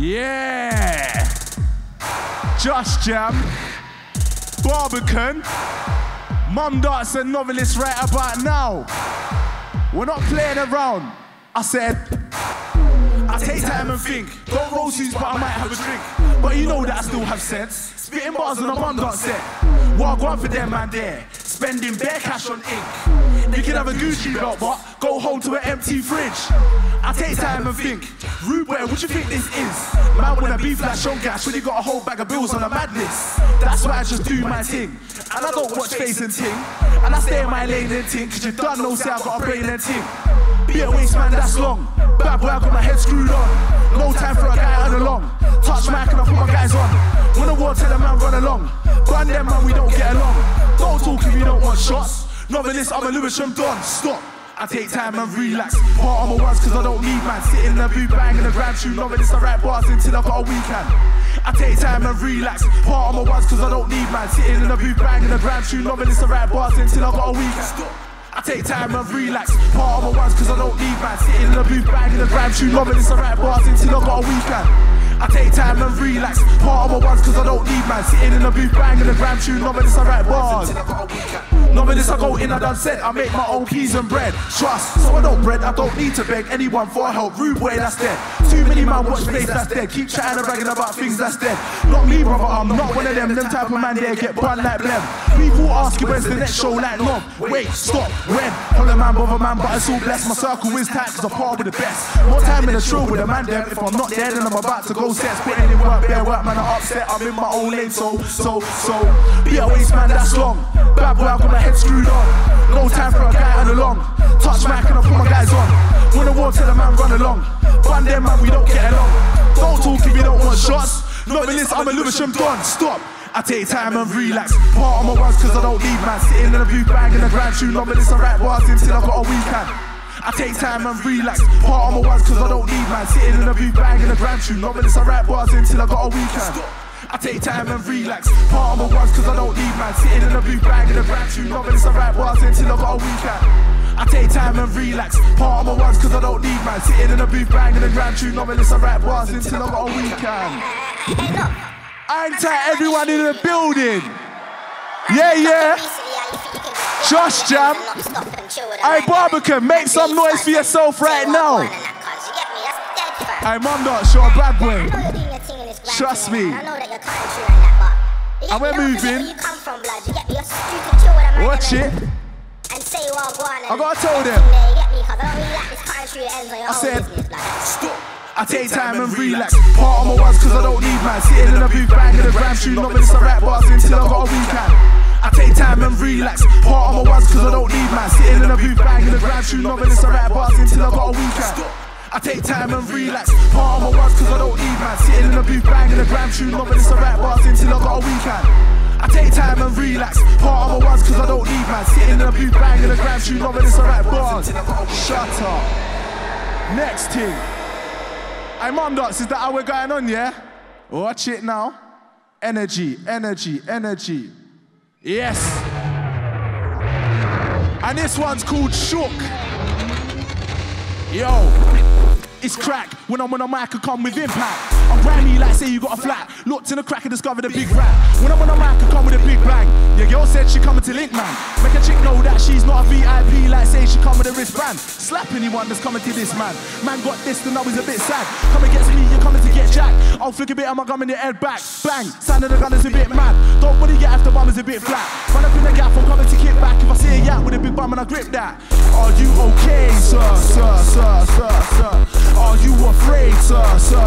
Yeah! Just Jam, Barbican, Mum Darts and Novelist right about now. We're not playing around. I said, I take time and think. Don't roll suits, but I might have a drink. But you know that I still have sense. Spitting bars on a Mum Dart set. What I want for them man there. Spending bare cash on ink. You can have a Gucci belt, but go home to an empty fridge. I take time and think. Rude boy, what you think this is? Man wanna be flash on gas when you got a whole bag of bills on a madness. That's why I just do my thing. And I don't watch face and ting. And I stay in my lane and ting. Cause you done know say I got a brain and ting. Be a waste man, that's long. Bad boy, I got my head screwed on. No time for a guy on the long. Touch mic and I put my guys on. When the war tell a man run along. Run them man, we don't get along. Don't talk if you don't want shots. Novelist, I'm a Lewisham Don. Stop. I take time and relax. Part on my ones cause I don't need man. Sit in the booth, bang in the grand tune. Novelist, I write bars until I got a weekend. I take time and relax. Part on my ones cause I don't need man. Sitting in the booth, bang in the grand tune. Novelist, I write bars until I got a weekend. I take time and relax. Part of my ones cause I don't need man. Sitting in the booth, banging the grand tune. Novelist, I write bars until I got a weekend. I take time and relax. Part of my ones cause I don't need man. Sitting in the booth, banging the grand tune. Novelist, I write bars. Novelist, I go in, I done said I make my own peas and bread. Trust, so I don't bread, I don't need to beg anyone for help. Rude boy, that's dead. Too many man watch plays, that's dead. Keep chatting and bragging about things, that's dead. Not me, brother, I'm not one of them. Them type of man there get bun like blem. People ask you when's the next show like Nom. Wait, stop, when? Holler man, bother man, but it's all blessed. My circle is tight cause I part with the best. More time in the show with a man them. If I'm not there, then I'm about to go set. Spitting in work, bare work, man, I'm upset. I'm in my own lane, so. Be a waste man, that's long. Bad boy, I got my head screwed on. No time for a guy on the long. Touch mic and I put my guys on. When the war tell a man run along. Run them man, we don't get along. Don't talk if you don't want shots. Novelist, I'm a Lewisham Don. Stop. I take time and relax. Part on my ones cause I don't need man. Sitting in the booth, banging the grand tune. Novelist, I write bars until I got a weekend. I take time and relax. Part on my ones cause I don't need man. Sitting in the booth, banging the grand tune. Novelist, I write bars until I got a weekend. I take time and relax. Part of my ones cause I don't need man. Sitting in the booth, banging the grand tune. Novelist, I write bars until I got a weekend. I take time and relax. Part of my ones cause I don't need man. Sitting in the booth, banging the grand tune. Novelist, I write bars until I got a weekend. Hang tight, everyone in the building. Yeah. Just Jam. Hey, Barbican, make some noise for yourself right now. Hey, Mum Darts, you're a bad boy. Trust me. And we're moving. Watch it. I gotta tell them. I said, stop. I take time and relax. Part of my ones cause I don't need man. Sitting in the booth, banging the grand tune. Novelist, I write bars until I got a weekend. I take time and relax. Part of my ones cause I don't need man. Sitting in the booth, banging the grand tune. Novelist, I write bars until I got a weekend. I take time and relax. Part of my ones cause I don't need man. Sitting in the booth, banging the grand tune. Novelist, I write bars until I got a weekend. I take time and relax. Part of my ones cause I don't need man. Sitting in the booth, banging the grand tune. Novelist, I write bars. Shut up. Next thing. Hey, Mum Darts, is that how we're going on, yeah? Watch it now. Energy. Yes. And this one's called Shook. Yo, it's crack. When I'm on a mic, I come with impact. I'm grimy like say you got a flat. Looked in the crack and discovered a big rap. When I'm on a mic, I come with a big bang. Your girl said she coming to link, man. Make a chick know that she's not a VIP like say she come with a wristband. Slap anyone that's coming to this man. Man got this, then I was a bit sad. Come against me, you're coming to get jacked. I'll flick a bit of my gum in your head back. Bang, sound of the gun is a bit mad. Don't wanna get after bum is a bit flat. Run up in the gap, I'm coming to kick back. If I see a yak with a big bum and I grip that. Are you okay, sir? Are you afraid, sir?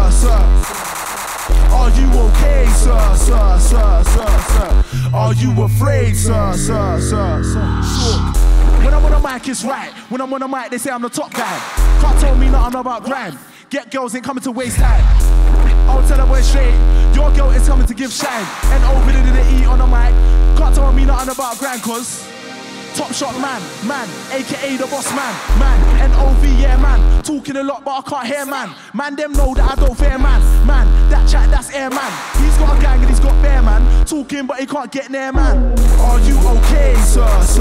Are you okay, sir? Are you afraid, sir? When I'm on a mic, it's right. When I'm on a mic, they say I'm the top guy. Can't tell me nothing about grind. Get girls ain't coming to waste time. I'll tell her boy straight. Your girl is coming to give shine. And over the E on the mic. Can't tell me nothing about grind, cause top shot man, aka the boss man, N-O-V, yeah man. Talking a lot but I can't hear man. Man them know that I don't fear man. That chat, that's air man. He's got a gang and he's got bear man. Talking but he can't get near man. Are you okay, sir?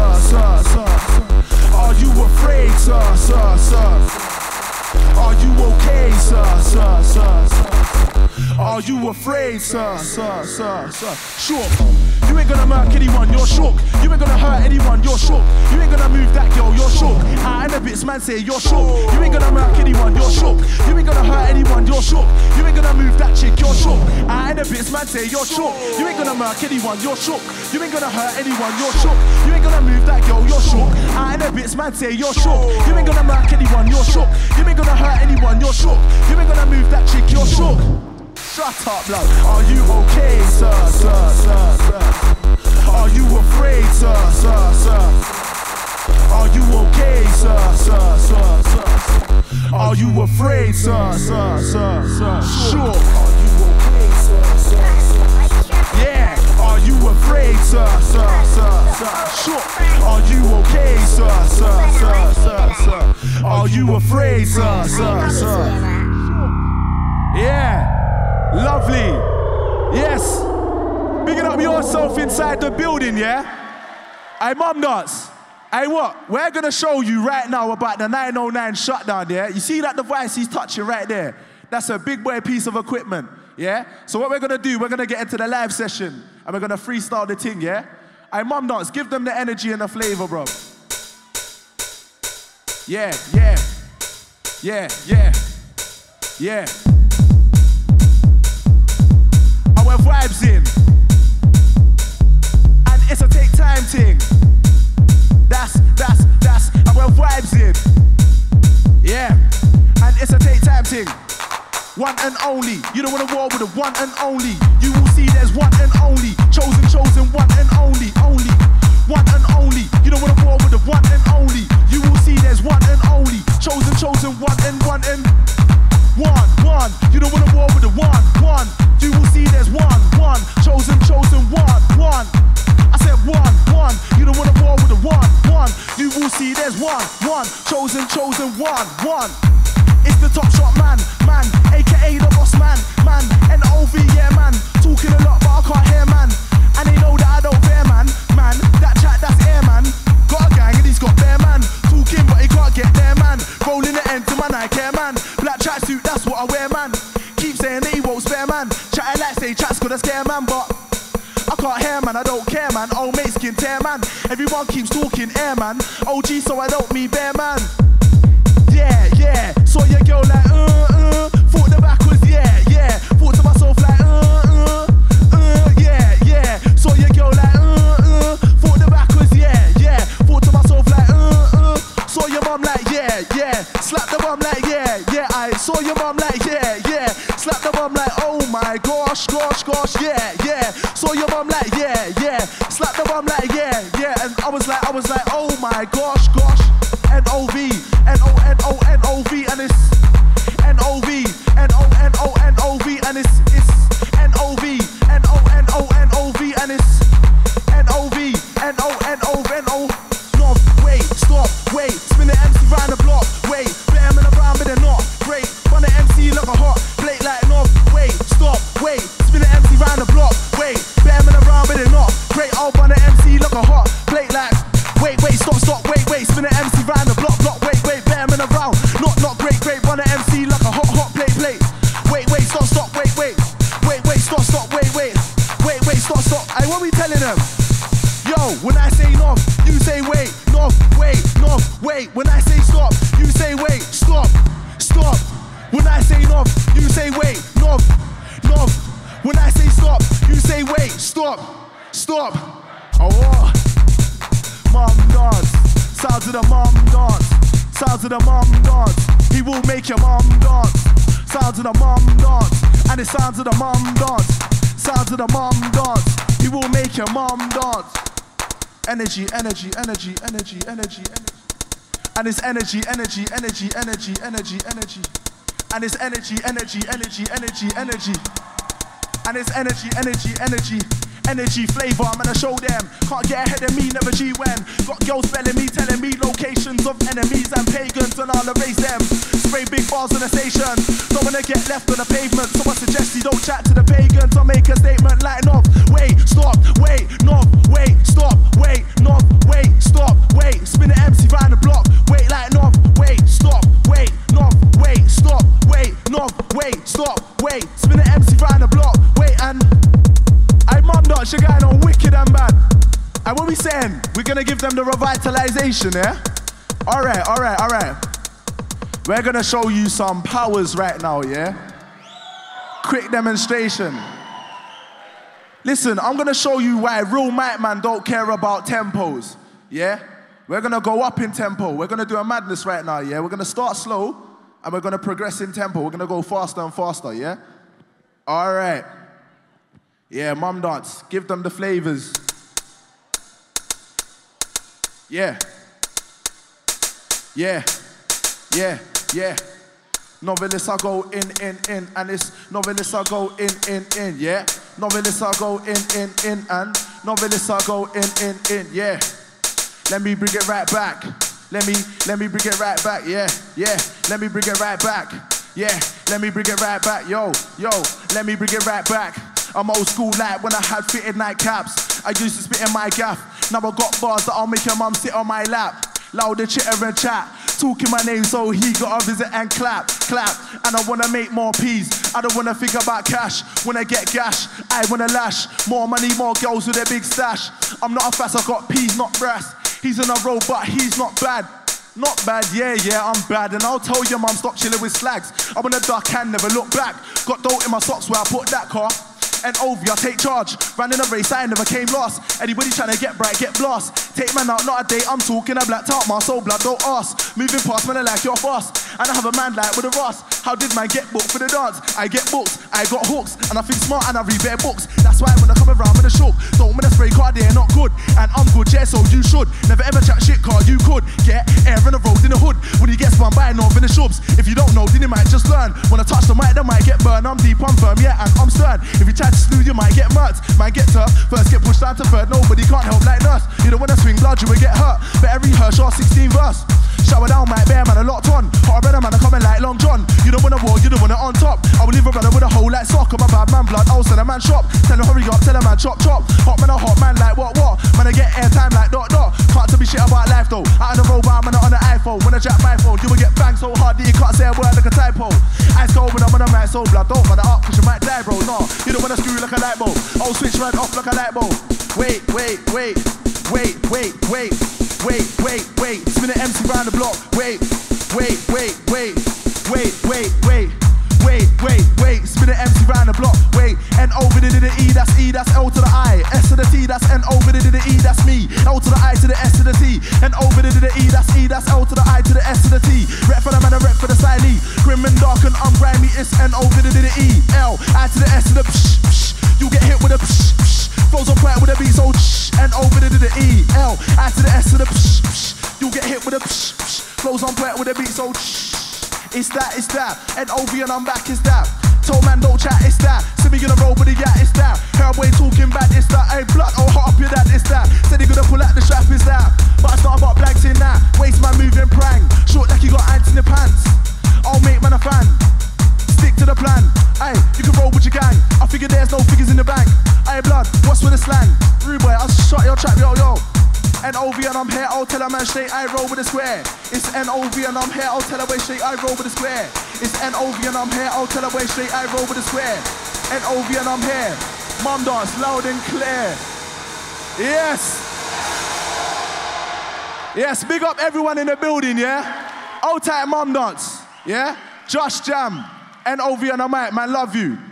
Are you afraid, sir? Are you okay, sir? you afraid, sir? Shook. You ain't gonna murk anyone, you're shook. You ain't gonna hurt anyone, you're shook. You ain't gonna move that girl, you're shook. And the bits man say you're shook. You ain't gonna murk anyone, you're shook. You ain't gonna hurt anyone, you're shook. You ain't gonna move that chick, you're shook. And the bits man say you're shook. You ain't gonna murk anyone, you're shook. You ain't gonna hurt anyone, you're shook. You ain't gonna move that girl, you're shook. And the bits man say you're shook. You ain't gonna murk anyone, you're shook. You ain't gonna hurt anyone, you're shook. You ain't gonna move that chick, you're shook. Shut up, love. Are you okay, sir? Are you afraid, sir? Are you okay, sir? Are you afraid, sir? Sure. Are you okay, sir? Yeah. Are you afraid, sir? Sure. Are you okay, sir? Are you afraid, sir? Yeah. Lovely. Yes. Bigging up yourself inside the building, yeah? Hey, Mum Nuts. Hey, what? We're going to show you right now about the 909 shutdown, yeah? You see that device he's touching right there? That's a big boy piece of equipment, yeah? So what we're going to do, we're going to get into the live session and we're going to freestyle the thing, yeah? Hey, Mum Nuts, give them the energy and the flavor, bro. Yeah. Our vibes in. And it's a take time thing. That's our vibes in. Yeah. And it's a take time thing. One and only. You don't want to war with the one and only. You will see there's one and only. Chosen, one and only. One and only. You don't want to war with the one and only. You will see there's one and only. Chosen, one and one. You don't want to war with the one. You will see there's one. Chosen, one. I said one. You don't want to war with the one. You will see there's one. Chosen, one. It's the top shot man, aka the boss man, NOV, yeah man. Talking a lot but I can't hear man. And they know that I don't fear man. That chat that's air man. Got a gang and he's got bare man. Talking but he can't get there man. Rolling the end to my Nike man. Black tracksuit, that's what I wear man. Keep saying that he won't spare man. Chatting like say chat's gonna scare man, but I can't hear man, I don't care man. Old mate skin tear man. Everyone keeps talking air man. OG so I don't mean bear man. Yeah. Saw your girl like thought the back was yeah. Thought to myself like yeah. Saw your girl like thought the back was yeah. Thought to myself like saw your mum like yeah. Slap the mum like yeah. I saw your mum like yeah. Slap the mum like oh my gosh, yeah. Saw your mum like yeah. Slap the mum like yeah. And I was like oh my gosh. N-O-V, N-O-N-O-N-O-V, and it's N-O-V, N-O-N-O-N-O-V, and it's N-O-V, N-O-N-O-N-O-V, and it's N-O-V, N-O-N-O-N-O. No, wait, stop, wait, spin the MC round the block, wait, better man around with a knot, great, run the MC like a hot plate like no, wait, stop, wait, spin the MC round the block, wait, better man around with a knot, great, I'll run the MC like a hot plate like. Wait, stop, wait, spin the MC round the block, wait, bear man around, not great, run the MC like a hot plate. Wait, stop, wait, stop, hey, what we telling them? Yo, when I say knob, you say wait, knob, wait, when I say stop, you say wait, stop, when I say knob, you say wait, knob, when I say stop, you say wait, stop, oh. Mum dance, sounds of the mum dance, he will make your mum dance, sounds of the mum dance, and it sounds of the mum dance, he will make your mum dance. Energy, and it's energy, and it's energy flavor, I'm gonna show them. Can't get ahead of me, never G-when. Got girls spelling me, telling me locations of enemies and pagans, and I'll erase them. Spray big bars on the station, don't wanna get left on the pavement, so I suggest you don't chat to the pagans. I'll make a statement like knob, wait, stop, wait, knob, wait, stop, wait, knob, wait, stop, wait. Spin the MC round the block, wait like knob, wait, stop, wait, knob, wait, stop, wait, knob, wait, stop, wait. Spin the MC round the block. And what we saying? We're gonna give them the revitalization, yeah? All right. We're gonna show you some powers right now, yeah? Quick demonstration. Listen, I'm gonna show you why real mic man don't care about tempos, yeah? We're gonna go up in tempo. We're gonna do a madness right now, yeah? We're gonna start slow, and we're gonna progress in tempo. We're gonna go faster and faster, yeah? All right. Yeah, mum dance, give them the flavors. Yeah. Novelist, I go in, and it's novelist, I go in, yeah. Novelist, I go in, and novelist, I go in, yeah. Let me bring it right back. Let me bring it right back, yeah. Let me bring it right back, yeah. Let me bring it right back, yo. Let me bring it right back. I'm old school like when I had fitted nightcaps. I used to spit in my gaff. Now I got bars that I'll make your mum sit on my lap. Louder chitter and chat, talking my name so he gotta visit and clap. And I wanna make more peas. I don't wanna think about cash. When I get gash, I wanna lash. More money, more girls with a big stash. I'm not a fast, I got peas, not brass. He's on a road, but he's not bad. Not bad, yeah, I'm bad. And I'll tell your mum, stop chilling with slags. I wanna duck and never look back. Got dough in my socks where I put that car. And over, I take charge. Ran in a race, I never came last. Anybody trying to get bright, get blast. Take man out, not a date, I'm talking a blacked out, my soul blood, don't ask. Moving past, man, I like you're fast. And I have a man like with a Ross. How did man get booked for the dance? I get booked, I got hooks. And I think smart and I read better books. That's why when I come around with a shook. Don't wanna spray car, they're not good. And I'm good, yeah, so you should. Never ever chat shit car, you could. Get air in the road in the hood. When you get spun by North in the shubs. If you don't know, then you might just learn. When I touch the mic, they might get burned. I'm deep, I'm firm, yeah, and I'm stern. If you try to snooze, you might get murked. Might get tough, first get pushed down to third. Nobody can't help like nurse. You don't wanna swing blood, you will get hurt. Better rehearse your 16 verse. Shower down, my bear man, a locked on. Hot brother man, I'm coming like Long John. You don't wanna war, you don't wanna on top. I will leave a brother with a hole like sock. I'm a bad man, blood, I'll send a man shop. Tell him hurry up, tell a man chop. Hot man, a hot man like what? Man, I get airtime like dot. Can't tell me shit about life though. Out on the road, but I'm on the iPhone. When I jack my phone, you will get banged so hard that you can't say a word like a typo. Ice cold when I'm on the mic, so blood, don't run it up, cause you might die, bro. No, you don't wanna screw like a light bulb. I'll switch right off like a light bulb. Wait. Spin an MC round the block. Wait. Spin an MC round the block. Wait. N over to the E, that's L to the I. S to the T, that's N over to the E, that's me. L to the I to the S to the T. N over to the E, that's L to the I to the S to the T. Rep for the man, a rep for the Siley. Grim and dark and ungrimy, it's N over to the E. L, I to the S to the psh. You get hit with a psh. Flows on point with a beat, so and over to the E, L, I to the S to the psh. You get hit with a psh. Flows on point with a beat, so it's that. And over and I'm back, it's that. Told man don't chat, it's that. See me gonna roll with the yacht, it's that. Hairway talking bad, it's that. Hey blood, oh hot up your dad, it's that. Said he gonna pull out the strap, it's that. But it's not about blanks in that. Waist man moving prang. Short like you got ants in the pants. I'll make man a fan. Stick to the plan. Aye, you can roll with your gang. I figure there's no figures in the bank. Aye blood, what's with the slang? Rude boy, I'll shot your trap, yo. NOV and I'm here, I'll tell a man straight, I roll with a square. It's NOV and I'm here, I'll tell a way straight, I roll with a square. It's NOV and I'm here, I'll tell a way straight, I roll with a square. NOV and I'm here. Mum dance, loud and clear. Yes, big up everyone in the building, yeah? Old tight mum dance, yeah? Josh Jam, NOV and I'm out, man, love you.